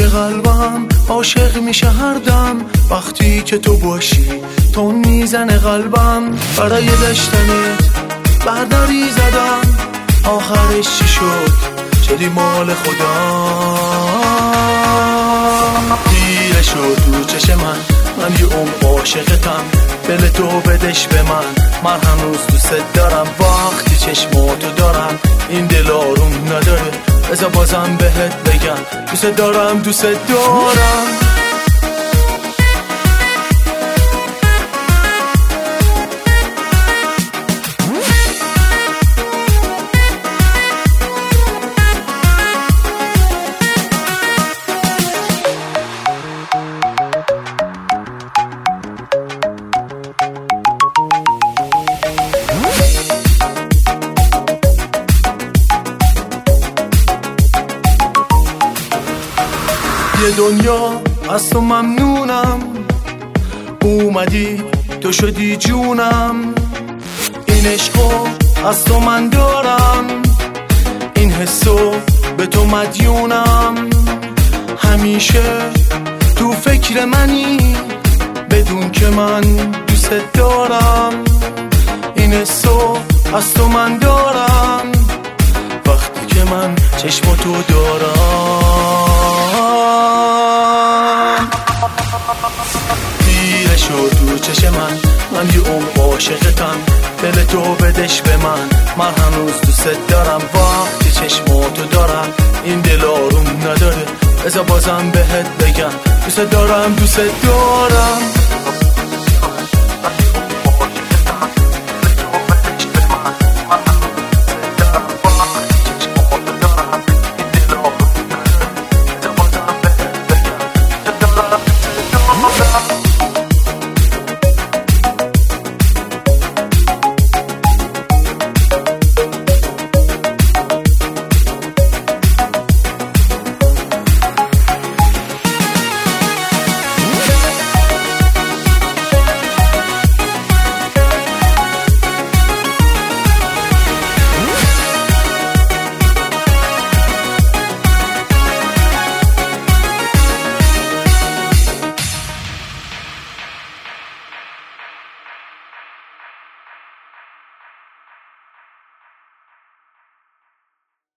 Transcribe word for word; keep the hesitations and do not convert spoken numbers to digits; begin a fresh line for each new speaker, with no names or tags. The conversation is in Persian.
قلبم عاشق میشه هر دم، وقتی که تو باشی تون میزنه قلبم. برای داشتنت برداری زدم، آخرش چی شد؟ شدی مال خدا. دیره شد تو چش من، من یه عمر عاشقتم، دل تو بدش به من، من هنوز دوست دارم. وقتی چشماتو دارم این دل آروم نداره، بذار بازم بهت بگم دوست دارم دوست دارم. یه دنیا از تو ممنونم، اومدی تو شدی جونم. این عشقو از تو من دارم، این حسو به تو مدیونم. همیشه تو فکر منی، بدون که من دوست دارم. این حسو از تو من دارم، وقتی که من چشم تو دارم. دیره شد تو چش من، من یه عمر عاشقتم، دل تو بدش به من، من هنوز دوست دارم. وقتی چشماتو دارم این دل آروم نداره، بذار بازم بهت بگم دوست دارم دوست دارم.